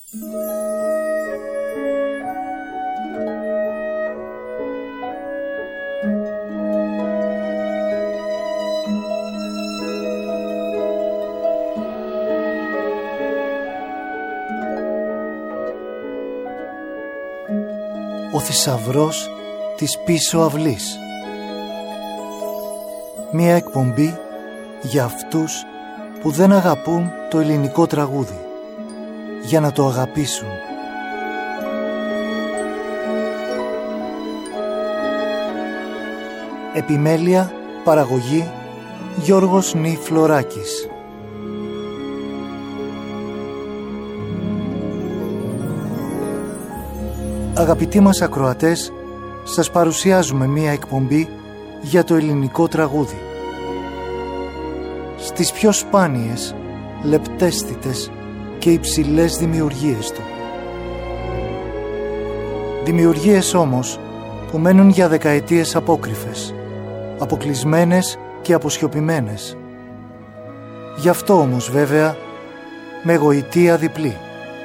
Ο θησαυρός της πίσω αυλής. Μία εκπομπή για αυτούς που δεν αγαπούν το ελληνικό τραγούδι, για να το αγαπήσουν. Επιμέλεια, παραγωγή, Γιώργος Νι Φλωράκης. Αγαπητοί μας ακροατές, σας παρουσιάζουμε μία εκπομπή για το ελληνικό τραγούδι. Στις πιο σπάνιες, λεπτέστητες και υψηλές δημιουργίες του. Δημιουργίες όμως που μένουν για δεκαετίες απόκρυφες, αποκλεισμένες και αποσιωπημένες. Γι' αυτό όμως βέβαια με γοητεία διπλή.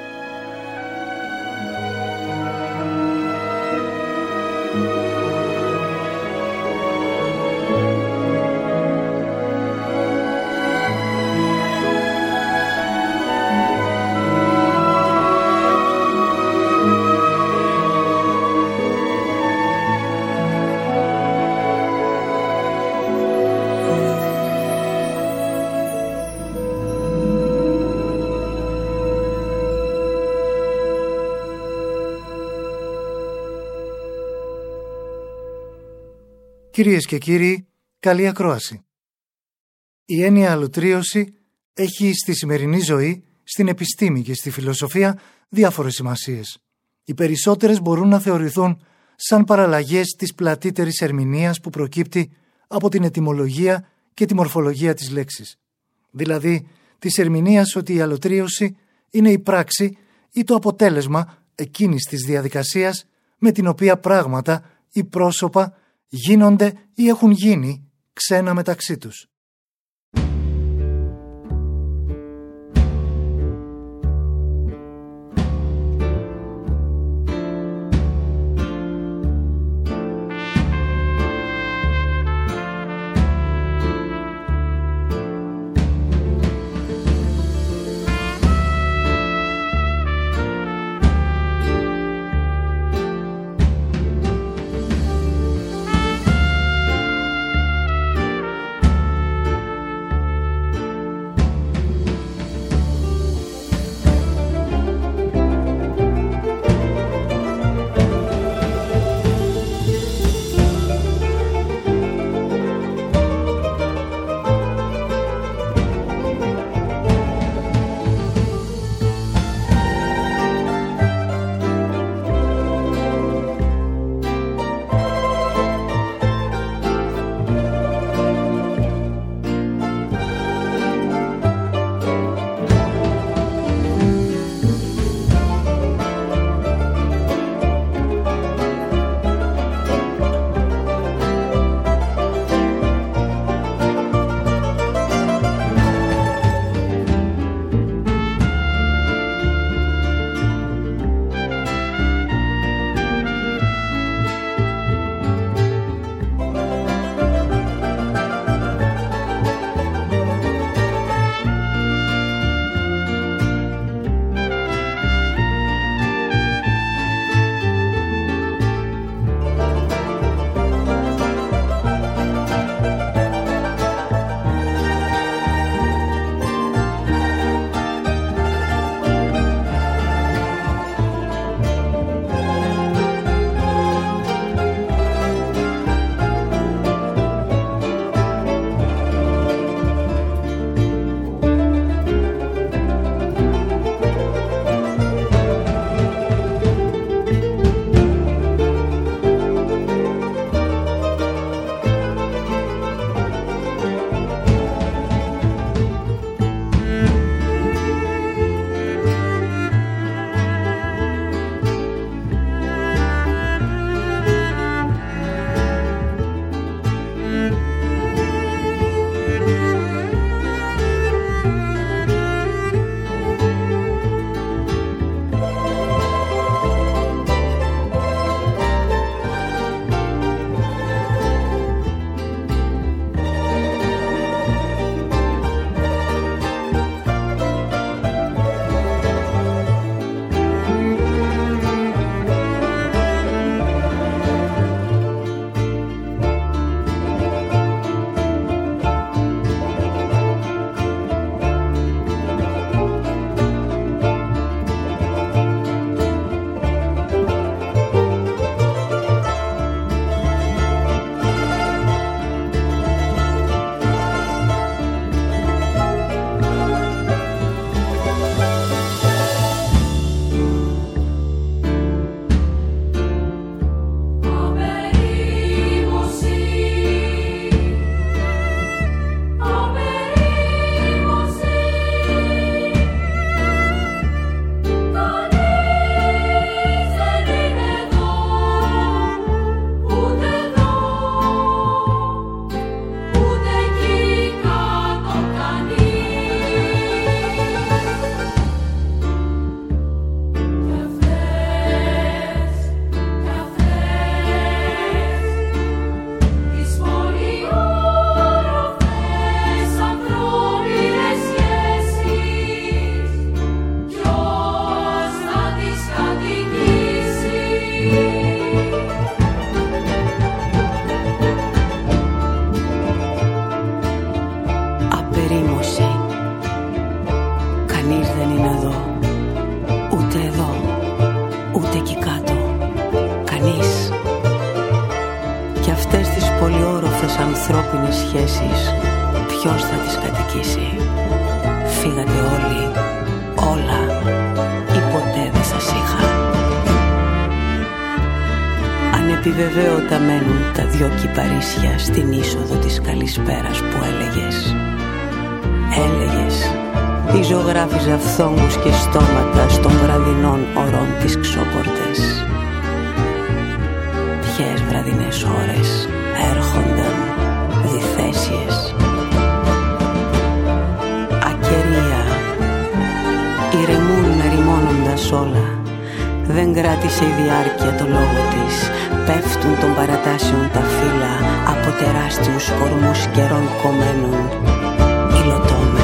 Κυρίες και κύριοι, καλή ακρόαση. Η έννοια αλωτρίωση έχει στη σημερινή ζωή, στην επιστήμη και στη φιλοσοφία διάφορες σημασίες. Οι περισσότερες μπορούν να θεωρηθούν σαν παραλλαγές της πλατύτερης ερμηνείας που προκύπτει από την ετυμολογία και τη μορφολογία της λέξης. Δηλαδή, της ερμηνείας ότι η αλωτρίωση είναι η πράξη ή το αποτέλεσμα εκείνης της διαδικασίας με την οποία πράγματα ή πρόσωπα γίνονται ή έχουν γίνει ξένα μεταξύ τους. Κανείς δεν είναι εδώ, ούτε εδώ, ούτε εκεί κάτω. Κανείς. Και αυτές τις πολυόροφες ανθρώπινες σχέσεις ποιος θα τις κατοικήσει? Φύγατε όλοι, όλα, ή ποτέ δεν σας είχα? Ανεπιβεβαίωτα μένουν τα δυο κυπαρίσια στην είσοδο της καλησπέρας που έλεγες. Η ζωγράφιζα φθόγκους και στόματα στον βραδινών ωρών τις ξόπορτες. Ποιες βραδινές ώρες έρχονταν διθέσιες. Ακερία, ηρεμούν ερημώνοντας όλα. Δεν κράτησε η διάρκεια το λόγο της. Πέφτουν των παρατάσεων τα φύλλα από τεράστιους κορμούς καιρών κομμένων. Υλωτώμε.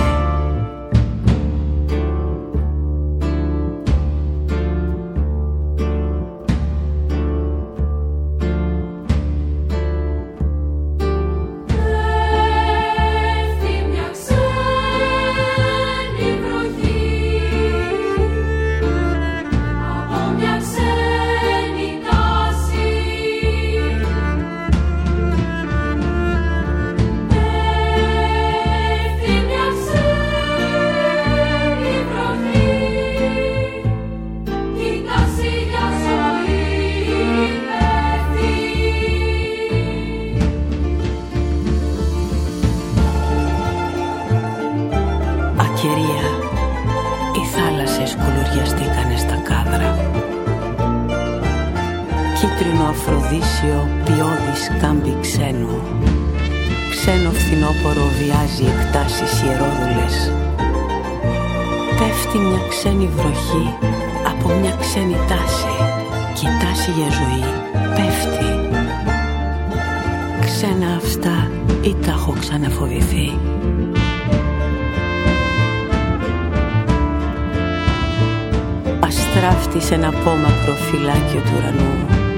Σε ένα απόμακρο φυλάκιο του ουρανού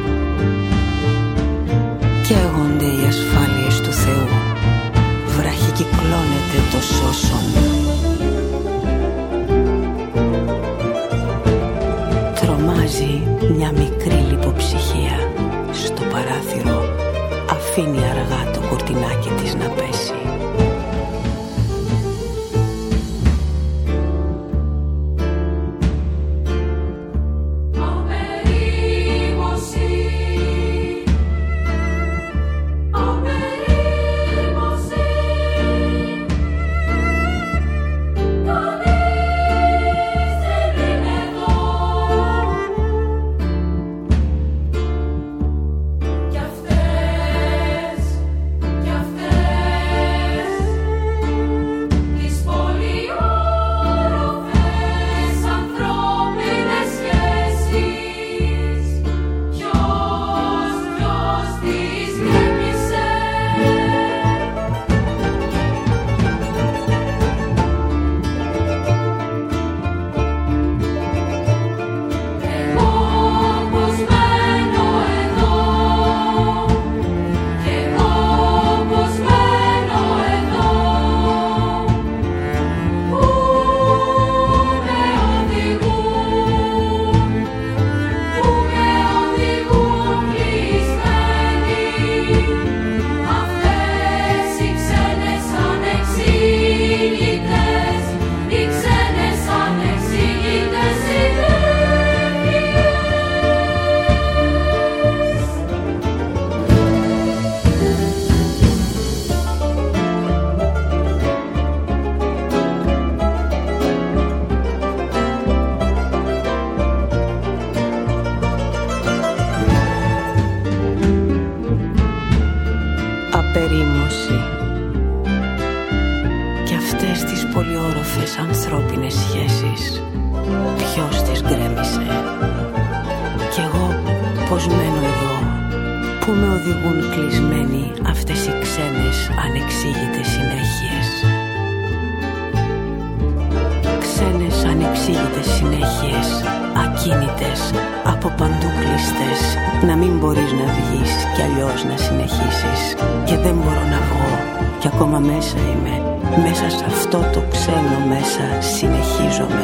καίγονται οι ασφάλειες του Θεού. Βραχικυκλώνεται το σώσον. Τρομάζει μια μικρή λιποψυχία στο παράθυρο. Αφήνει αργά το κουρτινάκι της να πέσει. ανθρώπινες σχέσεις. Ποιος τις γκρέμισε? Κι εγώ πως μένω εδώ? Πού με οδηγούν κλεισμένοι αυτές οι ξένες ανεξήγητες συνέχειες? Ξένες ανεξήγητες συνέχειες, ακίνητες, από παντού κλειστές. Να μην μπορείς να βγεις κι αλλιώς να συνεχίσεις. Και δεν μπορώ να βγω κι ακόμα μέσα είμαι. Μέσα σε αυτό το ξένο μέσα συνεχίζομαι.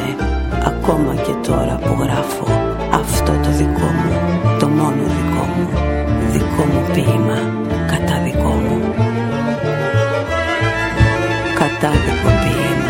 ακόμα και τώρα που γράφω αυτό το δικό μου, το μόνο δικό μου, δικό μου ποίημα, καταδικό μου, κατάδικο ποίημα.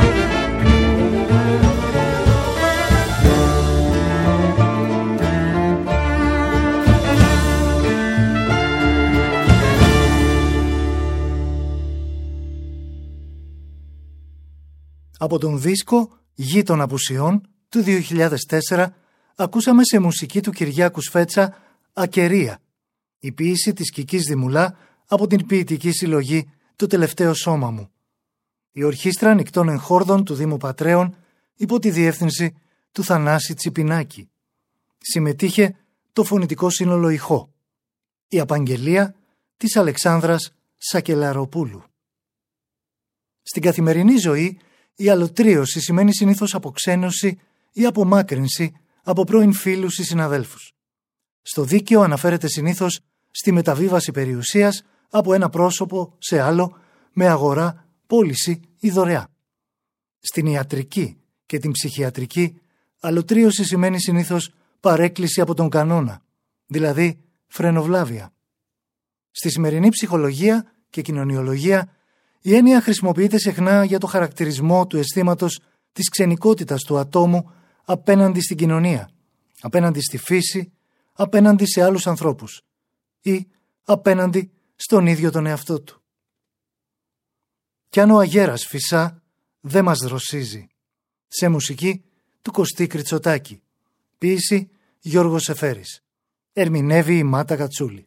Από τον δίσκο «Γη των Απουσιών» του 2004 ακούσαμε σε μουσική του Κυριάκου Σφέτσα «Ακερία», η ποίηση της Κικής Δημουλά από την ποιητική συλλογή «Το τελευταίο σώμα μου». Η Ορχήστρα Νικτών Εγχόρδων του Δήμου Πατρέων υπό τη διεύθυνση του Θανάση Τσιπινάκη. Συμμετείχε το φωνητικό σύνολο ηχό, η απαγγελία της Αλεξάνδρας Σακελαροπούλου. Στην καθημερινή ζωή, η αλωτρίωση σημαίνει συνήθως αποξένωση ή απομάκρυνση από πρώην φίλους ή συναδέλφους. Στο δίκαιο αναφέρεται συνήθως στη μεταβίβαση περιουσίας από ένα πρόσωπο σε άλλο με αγορά, πώληση ή δωρεά. Στην ιατρική και την ψυχιατρική, αλωτρίωση σημαίνει συνήθως παρέκκληση από τον κανόνα, δηλαδή φρενοβλάβεια. Στη σημερινή ψυχολογία και κοινωνιολογία, η έννοια χρησιμοποιείται συχνά για το χαρακτηρισμό του αισθήματος της ξενικότητας του ατόμου απέναντι στην κοινωνία, απέναντι στη φύση, απέναντι σε άλλους ανθρώπους ή απέναντι στον ίδιο τον εαυτό του. Κι αν ο αγέρας φυσά, δεν μας δροσίζει. Σε μουσική του Κωστή Κριτσοτάκη. Ποίηση Γιώργος Εφέρης. Ερμηνεύει η Μάτα Κατσούλη.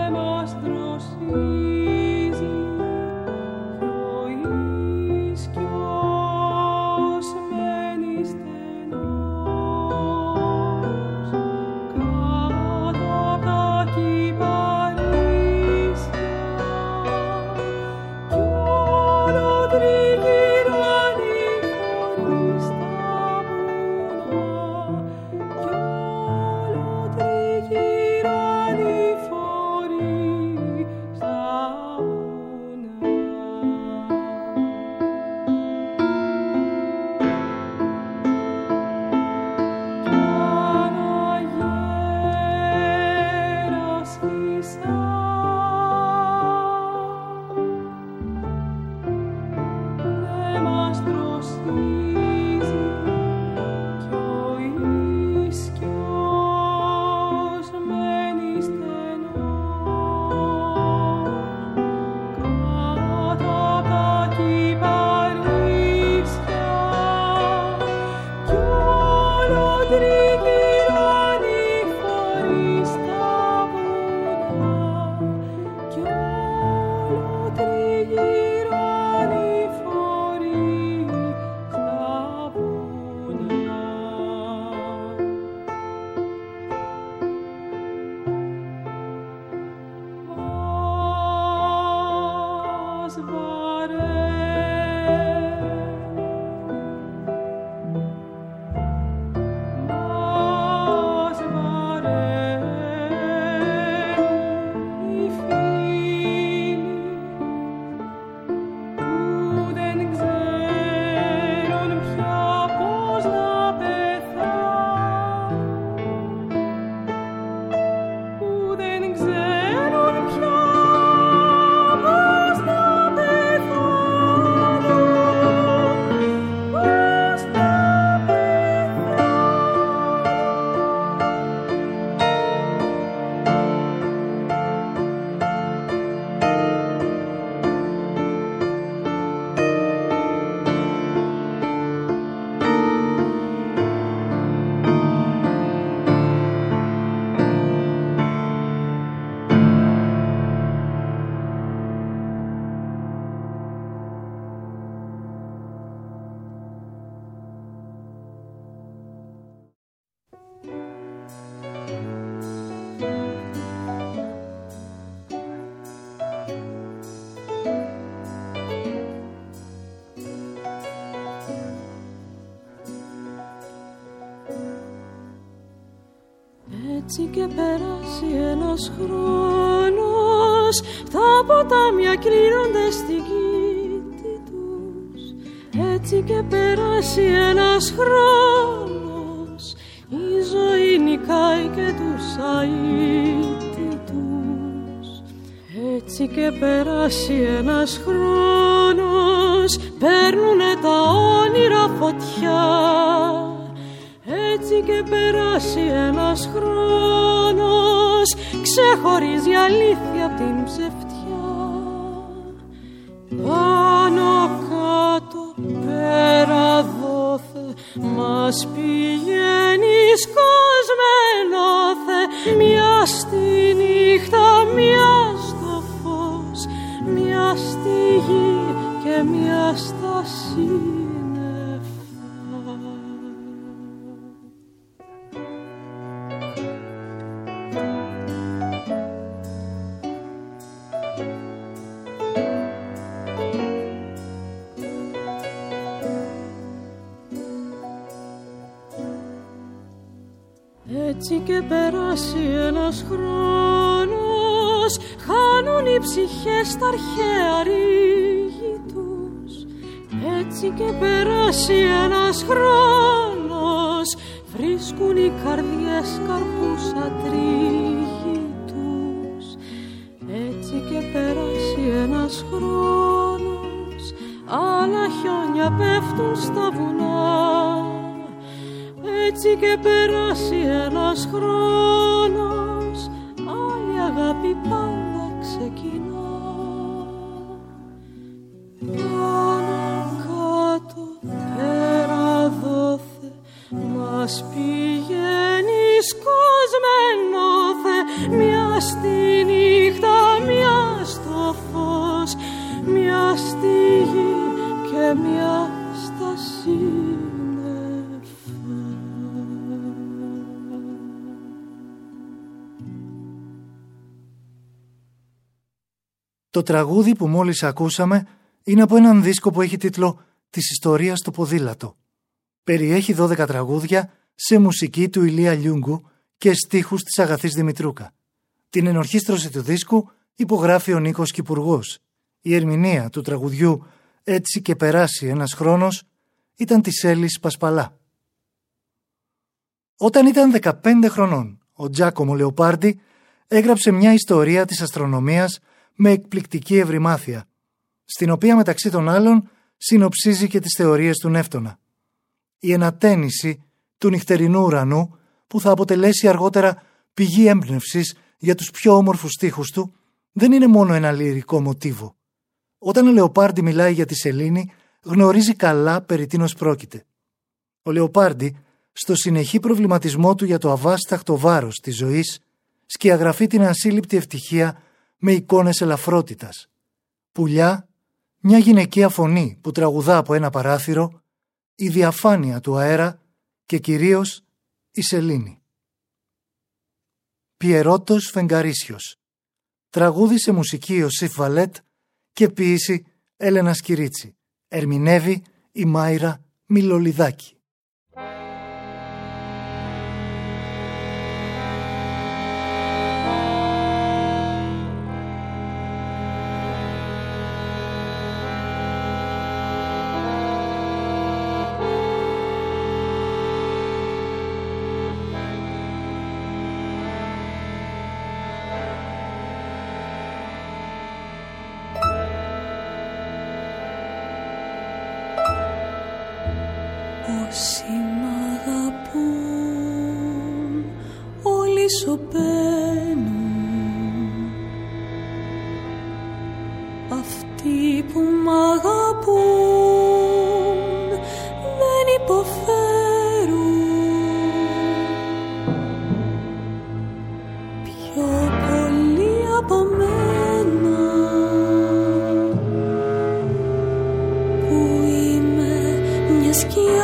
Δροσίζει κι ο ίσκιος Έτσι και περάσει ένας χρόνος, τα ποτάμια κλείνονται στην κήτη τους. Έτσι και περάσει ένας χρόνος, η ζωή νικάει και τους αίτητους. Έτσι και περάσει ένας χρόνος, παίρνουνε τα όνειρα φωτιά. Έτσι και περάσει ένας χρόνος, ξεχωρίζει αλήθεια απ' την ψευτιά. Πάνω κάτω πέρα δόθε, μας πηγαίνεις κοσμενόθε. Μια στη νύχτα, μια στο φως, μια στη γη και μια στα σύννεφα. Έτσι και περάσει ένας χρόνος, χάνουν οι ψυχές τα αρχαία ρήγη τους. Έτσι και περάσει ένας χρόνος, βρίσκουν οι καρδιές καρπούς ατρίγη τους. Έτσι και περάσει ένας χρόνος, άλλα χιόνια πέφτουν στα βουνά. Έτσι και περάσει ένας χρόνος, άλλη αγάπη πάντα ξεκινά. Πάνω κάτω πέρα δόθε, μας πηγαίνεις κοσμενόθε. Μια στη νύχτα, μια στο φως, μια στη γη και μια στα σύννεφα. Το τραγούδι που μόλις ακούσαμε είναι από έναν δίσκο που έχει τίτλο «Της ιστορίας στο ποδήλατο». Περιέχει 12 τραγούδια σε μουσική του Ηλία Λιούγκου και στίχους της Αγαθής Δημητρούκα. Την ενορχήστρωση του δίσκου υπογράφει ο Νίκος Κυπουργός. Η ερμηνεία του τραγουδιού «Έτσι και περάσει ένας χρόνος» ήταν της Έλλης Πασπαλά. Όταν ήταν 15 χρονών, ο Τζάκομο Λεοπάρντι έγραψε μια ιστορία της αστρονομίας με εκπληκτική ευρυμάθεια, στην οποία μεταξύ των άλλων συνοψίζει και τις θεωρίες του Νεύτωνα. Η ενατένιση του νυχτερινού ουρανού, που θα αποτελέσει αργότερα πηγή έμπνευσης για τους πιο όμορφους στίχους του, δεν είναι μόνο ένα λυρικό μοτίβο. Όταν ο Λεοπάρντι μιλάει για τη σελήνη, γνωρίζει καλά περί τίνος πρόκειται. Ο Λεοπάρντι, στο συνεχή προβληματισμό του για το αβάσταχτο βάρος της ζωής, σκιαγραφεί την ασύλληπτη ευτυχία με εικόνες ελαφρότητας. Πουλιά, μια γυναικεία φωνή που τραγουδά από ένα παράθυρο, η διαφάνεια του αέρα και κυρίως η σελήνη. Πιερότος Φεγγαρίσιος. Τραγούδι σε μουσική Ιωσήφ Βαλέτ και ποίηση Έλενα Σκυρίτσι. Ερμηνεύει η Μάιρα Μιλολιδάκη. Όσοι μ' αγαπούν, όλοι σωπαίνουν. Αυτοί που μ' αγαπούν δεν υποφέρουν. Πιο πολύ από μένα, που είμαι μια σκιά.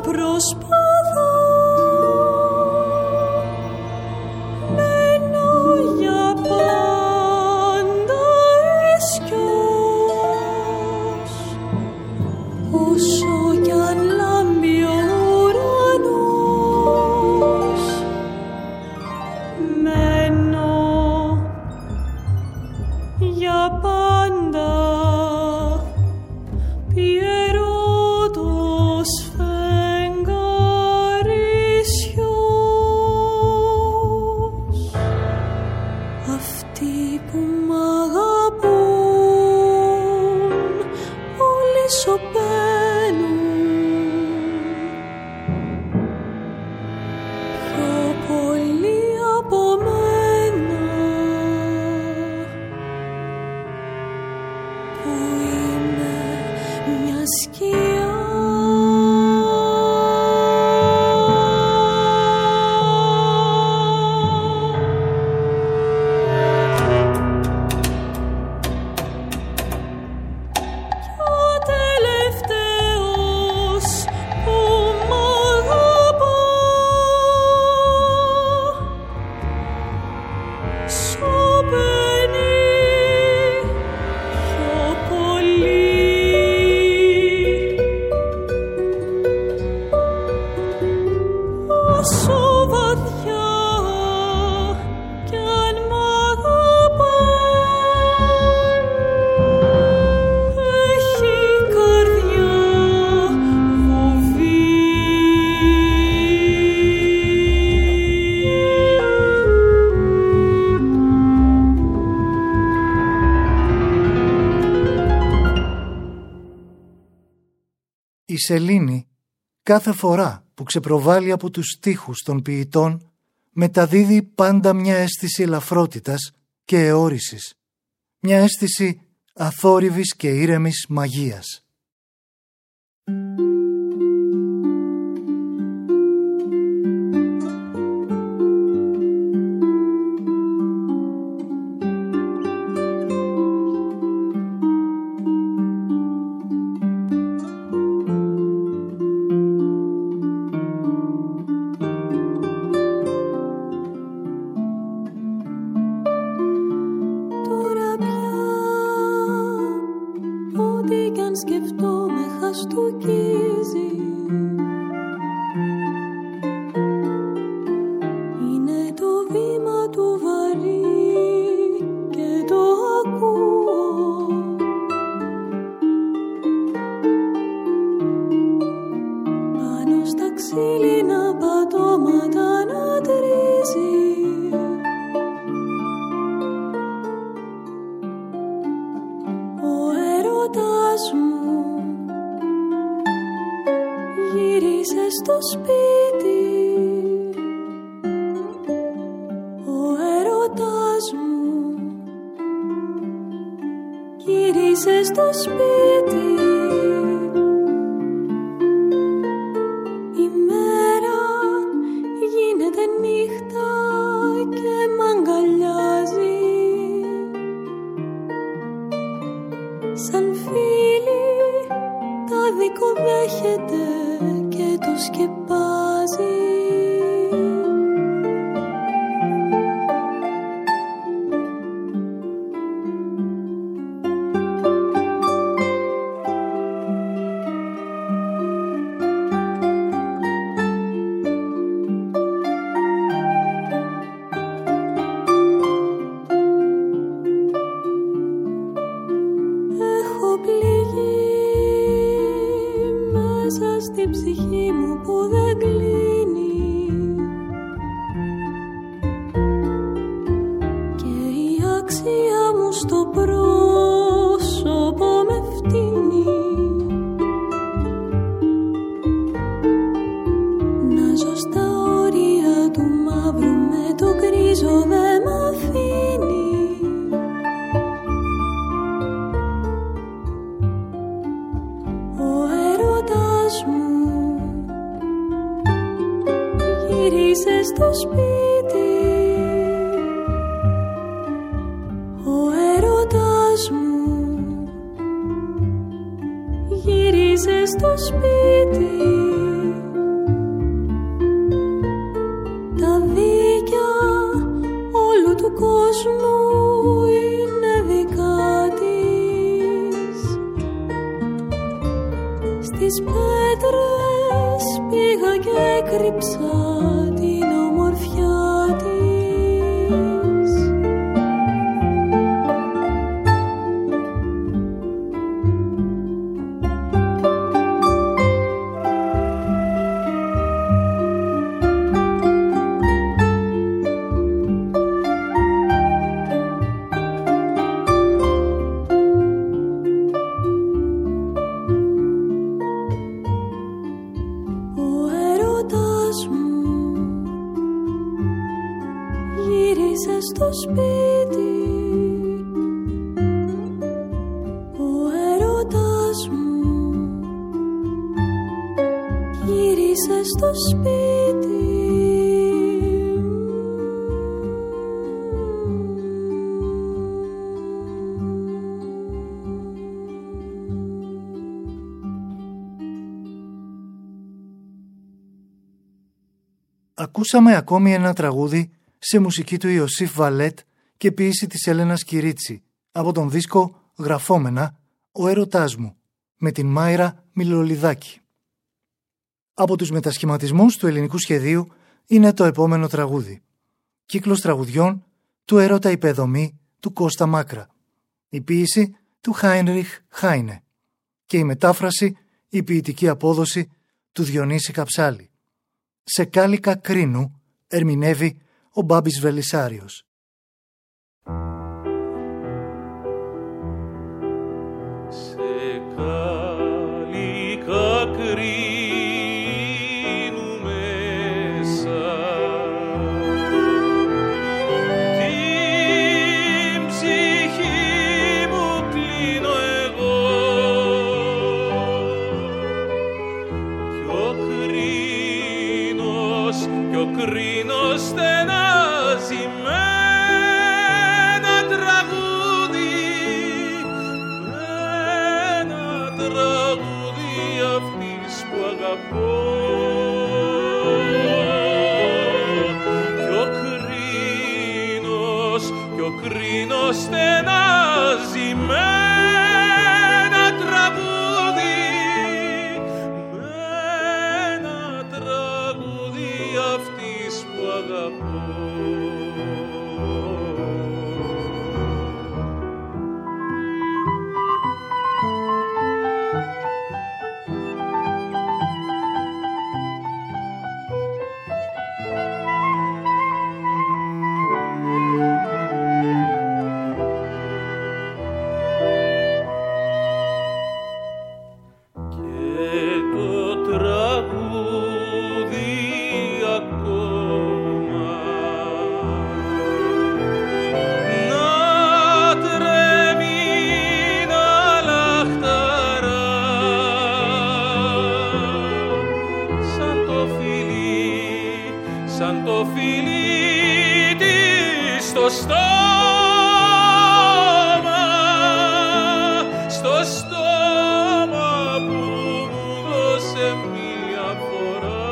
προσπαθώ. Μένω για πάντα ίσκιος, όσο κι αν λάμπει ο ουρανός. Μένω για πάντα πιερωτός φεγγαρίσιος. Αυτοί που μ' αγαπούν όλοι σωπαίνουν, πιο πολύ από μένα που είμαι μια σκιά. Κι ο τελευταίος που μ' αγαπά σωπαίνει πιο πολύ. Όσο βαθιά κι αν μ' αγαπά, έχει καρδιά βουβή. Η σελήνη κάθε φορά που ξεπροβάλλει από τους στίχους των ποιητών μεταδίδει πάντα μια αίσθηση ελαφρότητας και αιώρησης, μια αίσθηση αθόρυβης και ήρεμης μαγείας. Τώρα πια ό,τι κι αν σκεφτώ με χαστούκίζει. Είναι το βήμα του βαρύ και το ακούω. Πάνω στα ξύλινα πατώματα να τρίζει. Ο έρωτας μου γύρισε στο σπίτι. Ο έρωτας μου γύρισε στο σπίτι. Η μέρα γίνεται νύχτα και μ' αγκαλιάζει. Σαν φίλη τα δικοδέχεται και το σκεπάζει. Έχω πληγεί μέσα στην ψυχή μου που δεν κλείνει και η αξία μου στο πρόσωπο με φτύνει. Να ζω στα όρια του μαύρου με το γκρίζο δεν μ' αφήνει. Ο έρωτας μου γύρισε στο σπίτι. Ο έρωτας μου γύρισε στο σπίτι. κόσμου είναι δικά της. Στις πέτρες πήγα και έκρυψα την ομορφιά της. Στο σπίτι, ο έρωτας μου γύρισε στο σπίτι. Ακούσαμε ακόμη ένα τραγούδι σε μουσική του Ιωσήφ Βαλέτ και ποίηση της Έλενας Κυρίτσι από τον δίσκο «Γραφόμενα, ο έρωτάς μου» με την Μάιρα Μιλολιδάκη. Από τους μετασχηματισμούς του ελληνικού σχεδίου είναι το επόμενο τραγούδι. Κύκλος τραγουδιών του Έρωτα Υπεδομή του Κώστα Μάκρα. Η ποίηση του Χάινριχ Χάινε και η μετάφραση, η ποιητική απόδοση του Διονύση Καψάλη. Σε κάλικα κρίνου ερμηνεύει ο Μπάμπης Βελισσάριος. Σε κάλικα κρίνου μέσα την ψυχή μου κλείνω εγώ κι ο κρίνος στενάζει με ένα τραγούδι αυτής που αγαπώ κι ο κρίνος στενάζει με ένα τραγούδι αυτής που αγαπώ. Σαν το φιλί της στο στόμα που μου δώσε μία φορά.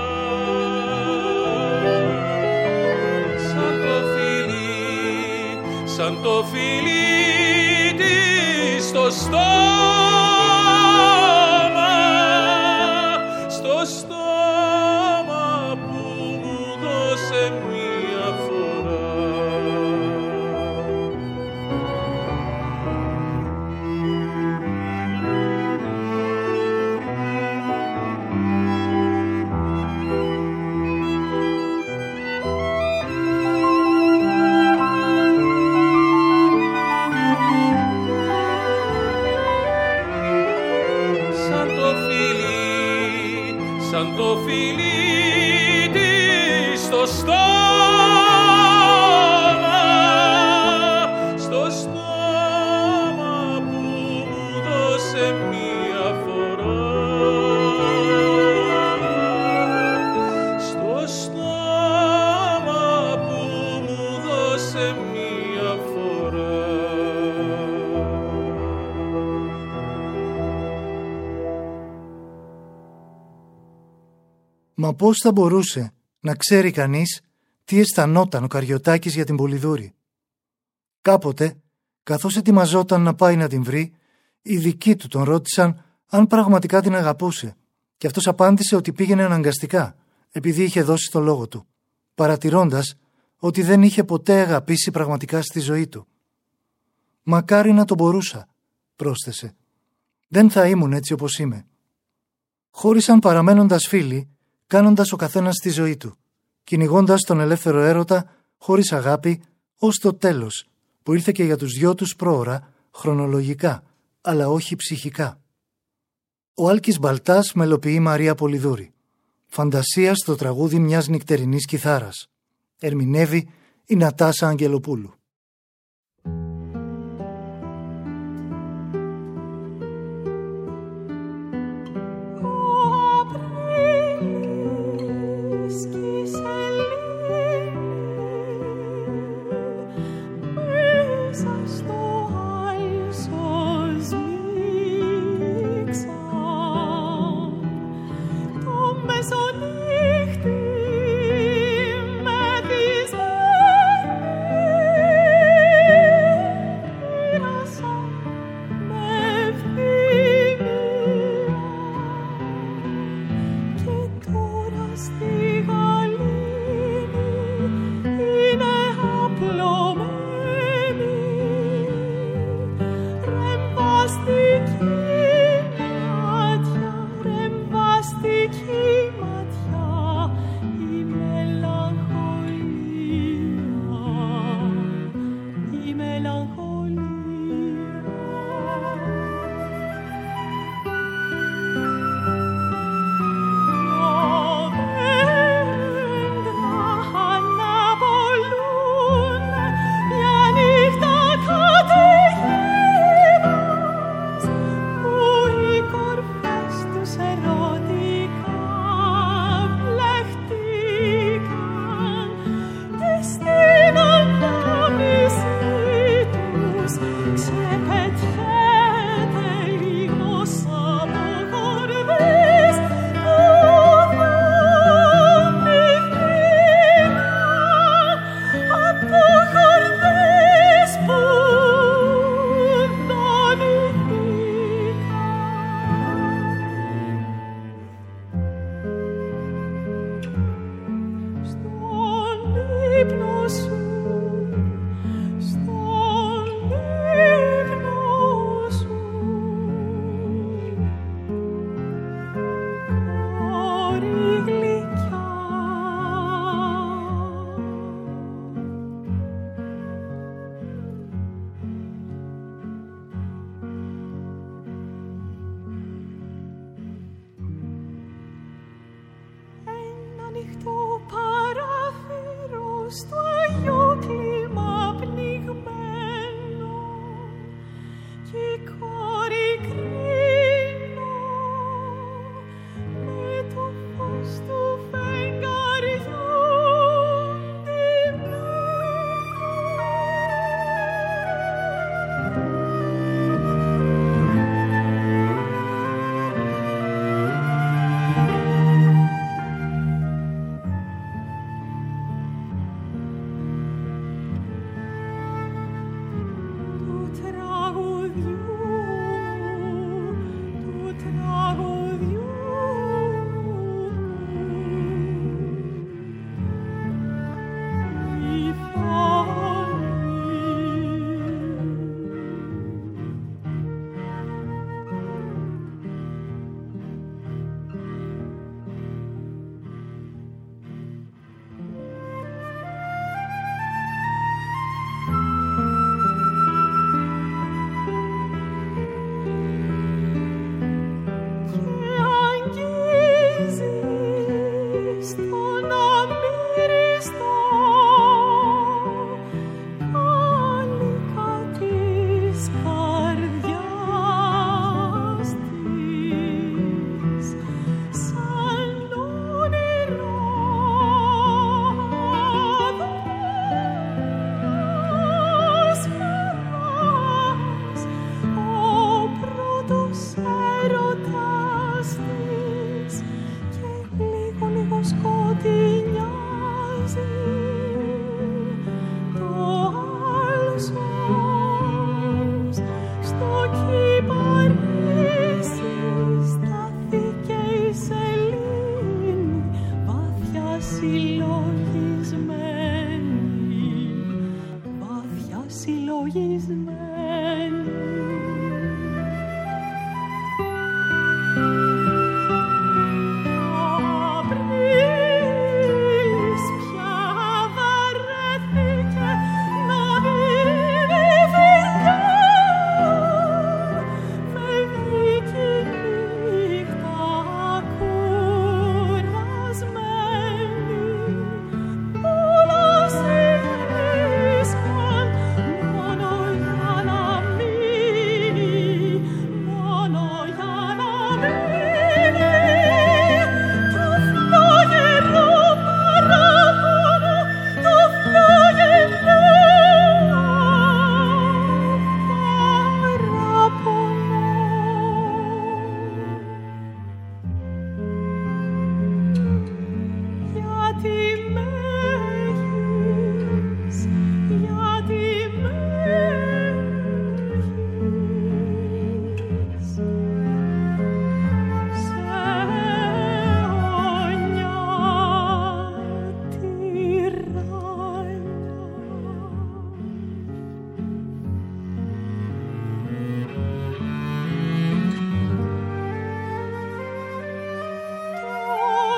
Σαν το φιλί της στο στόμα μία φορά. Σαν το φιλί της στο στόμα που μου δώσε μία φορά. Στο στόμα που μου δώσε μία φορά. Μα πώς θα μπορούσε να ξέρει κανείς τι αισθανόταν ο Καριωτάκης για την Πολυδούρη? Κάποτε, καθώς ετοιμαζόταν να πάει να την βρει, οι δικοί του τον ρώτησαν αν πραγματικά την αγαπούσε και αυτός απάντησε ότι πήγαινε αναγκαστικά επειδή είχε δώσει το λόγο του, παρατηρώντας ότι δεν είχε ποτέ αγαπήσει πραγματικά στη ζωή του. «Μακάρι να το μπορούσα», πρόσθεσε. «Δεν θα ήμουν έτσι όπως είμαι». Χώρισαν παραμένοντας φίλοι, κάνοντας ο καθένας τη ζωή του, κυνηγώντας τον ελεύθερο έρωτα χωρίς αγάπη ως το τέλος, που ήρθε και για τους δυο τους πρόωρα, χρονολογικά, αλλά όχι ψυχικά. Ο Άλκης Μπαλτάς μελοποιεί Μαρία Πολυδούρη. Φαντασία στο τραγούδι μιας νυχτερινής κιθάρας. Ερμηνεύει η Νατάσα Αγγελοπούλου. Oh,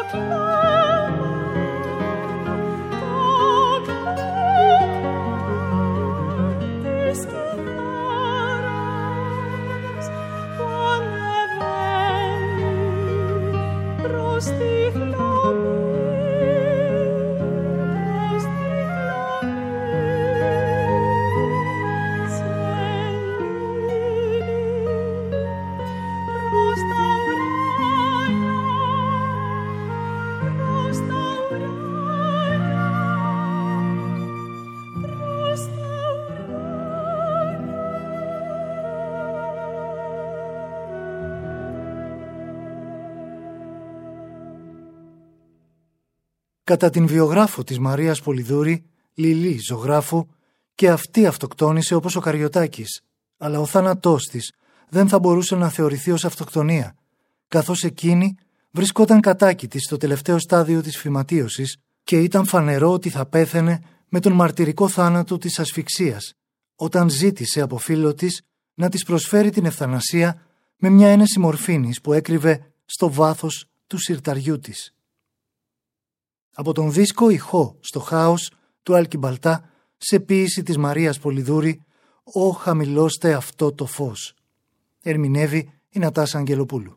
Κατά την βιογράφο της Μαρίας Πολυδούρη, Λιλή ζωγράφου, και αυτή αυτοκτόνησε όπως ο Καριωτάκης, αλλά ο θάνατός της δεν θα μπορούσε να θεωρηθεί ως αυτοκτονία, καθώς εκείνη βρισκόταν κατάκητη στο τελευταίο στάδιο της φυματίωσης και ήταν φανερό ότι θα πέθαινε με τον μαρτυρικό θάνατο της ασφυξίας, όταν ζήτησε από φίλο της να της προσφέρει την ευθανασία με μια ένεση μορφίνης που έκρυβε στο βάθος του συρταριού της. Από τον δίσκο «Ηχό στο χάος» του Άλκη Μπαλτά, σε ποίηση της Μαρίας Πολυδούρη, «Ω χαμηλώστε αυτό το φως». Ερμηνεύει η Νατάσα Αγγελοπούλου.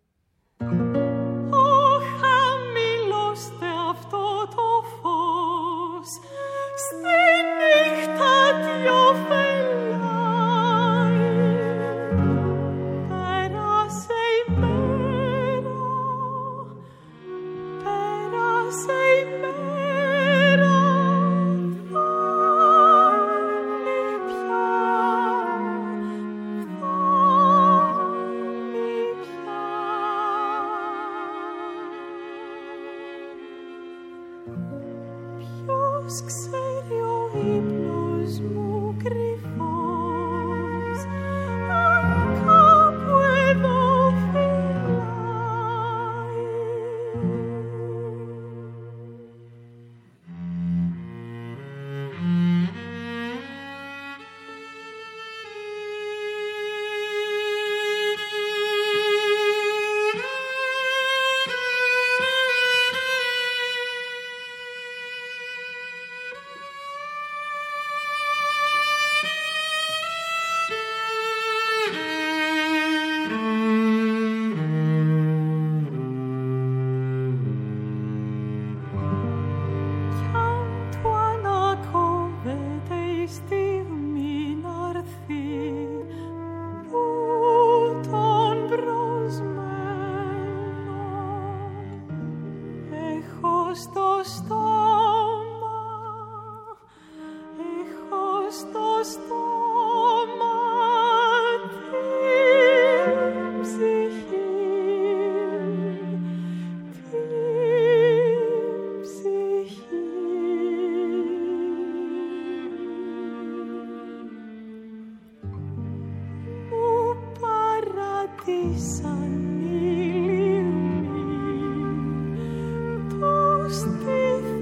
Ξέρει ο ύπνος μου κρυφός, αν κάπου εδώ φυλάει. Σαν η λίμνη, το στήθος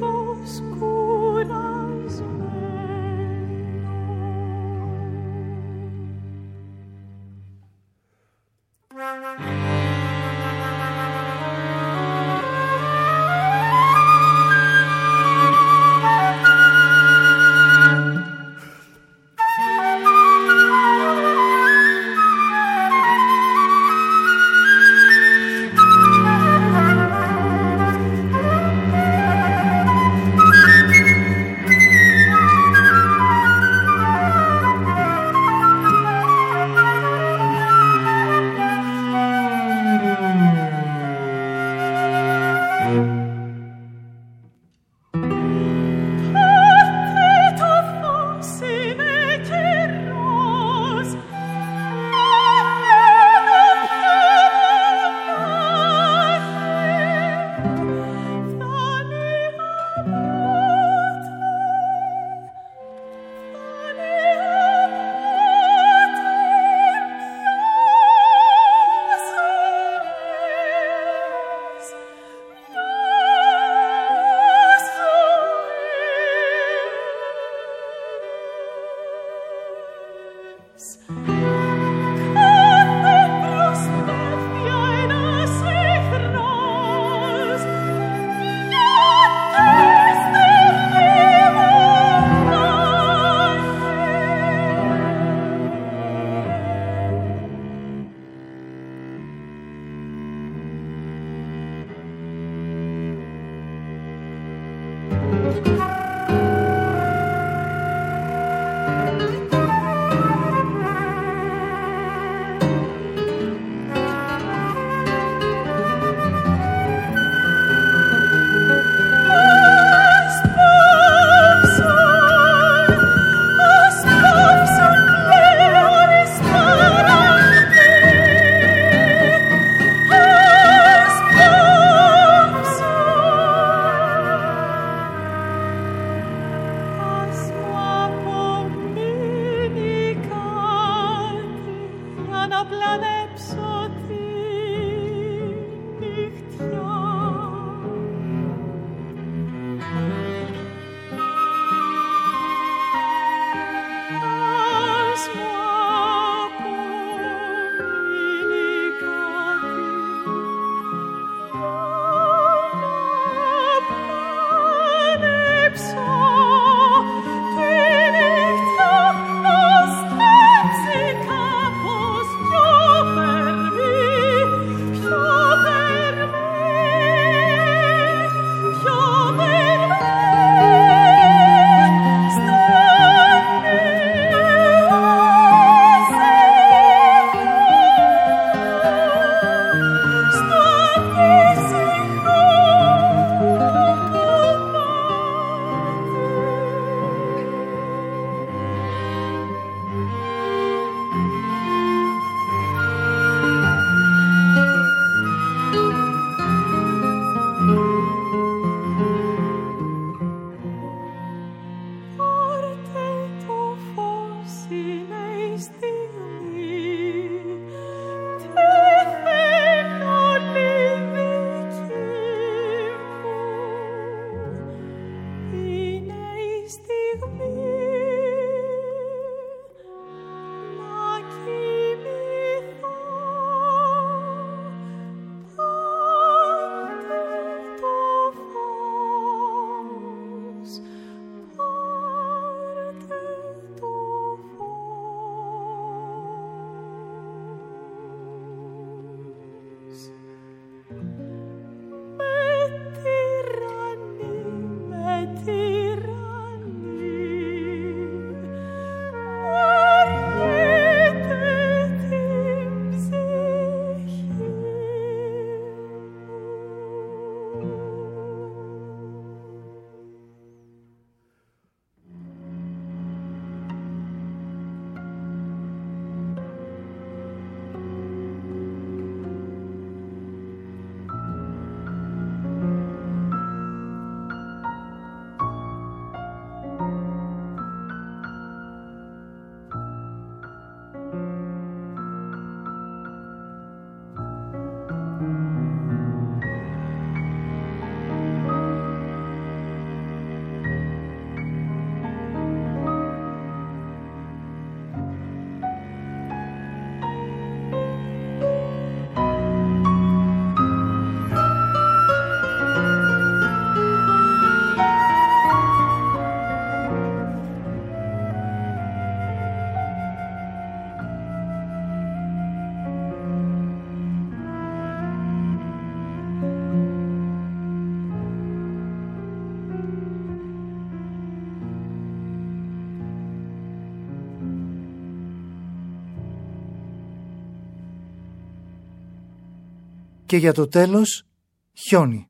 Και για το τέλος, χιόνι,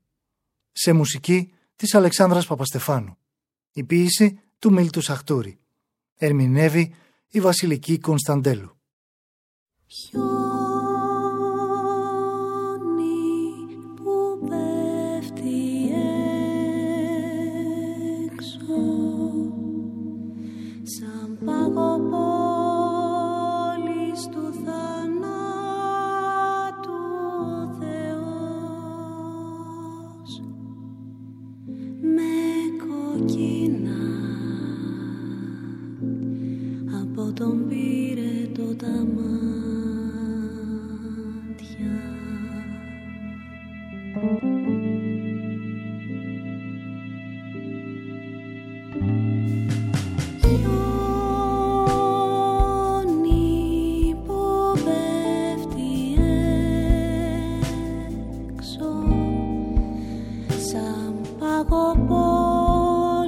σε μουσική της Αλεξάνδρας Παπαστεφάνου. Η ποίηση του Μίλτου Σαχτούρη. Ερμηνεύει η Βασιλική Κωνσταντέλου. Τον πήρε το ταμάτια. Χιόνι που πέφτει έξω σαν παγοπόλη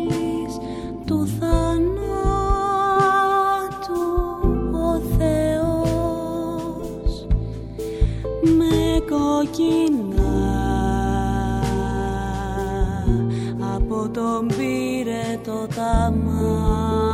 τον πήρε το τάμα.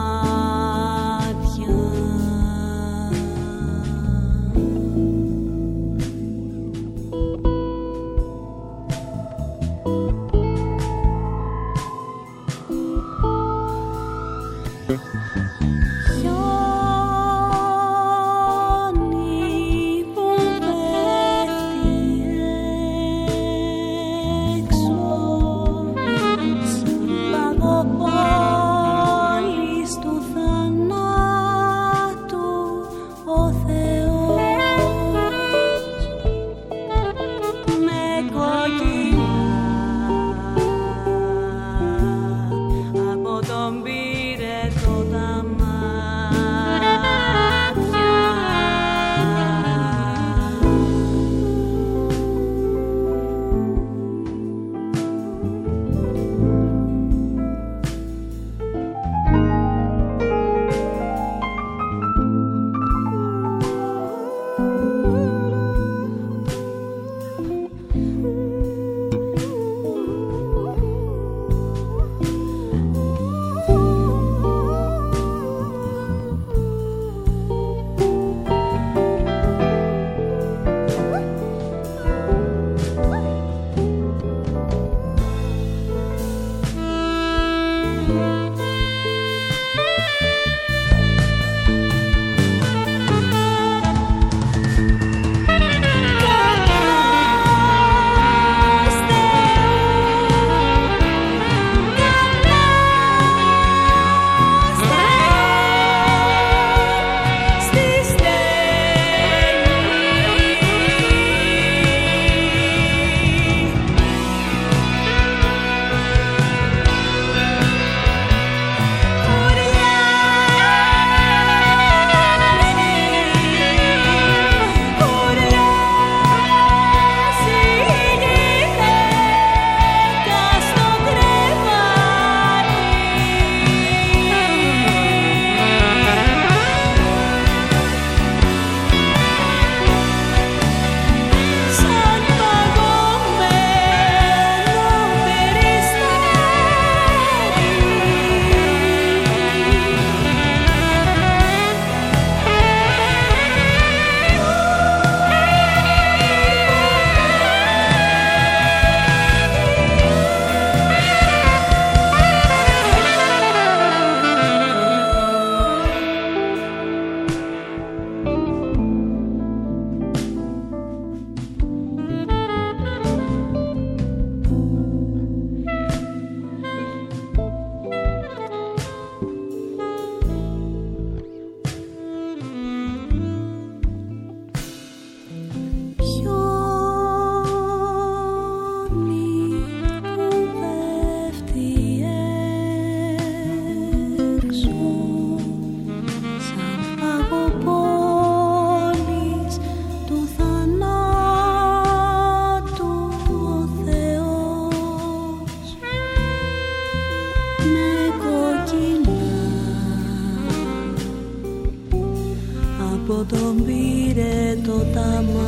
τον πήρε το τα μάτια.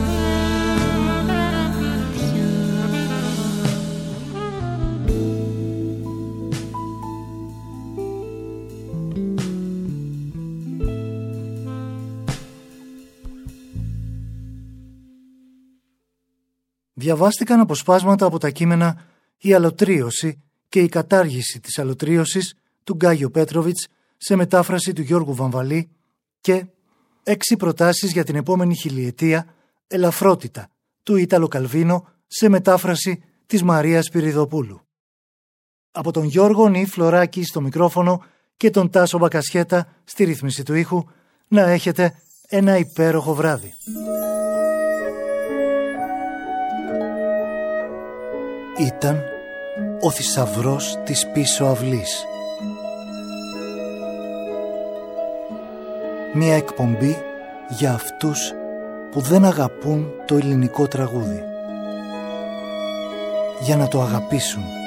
Διαβάστηκαν αποσπάσματα από τα κείμενα «Η αλωτρίωση» και «Η κατάργηση της αλωτρίωσης» του Γκάγιο Πέτροβιτς σε μετάφραση του Γιώργου Βαμβαλή και 6 προτάσεις για την επόμενη χιλιετία, «Ελαφρότητα» του Ίταλο Καλβίνο σε μετάφραση της Μαρίας Πυριδοπούλου. Από τον Γιώργο Νι Φλωράκη στο μικρόφωνο και τον Τάσο Μπακασχέτα στη ρύθμιση του ήχου, να έχετε ένα υπέροχο βράδυ. Ήταν ο θησαυρός της πίσω αυλής. Μια εκπομπή για αυτούς που δεν αγαπούν το ελληνικό τραγούδι. Για να το αγαπήσουν.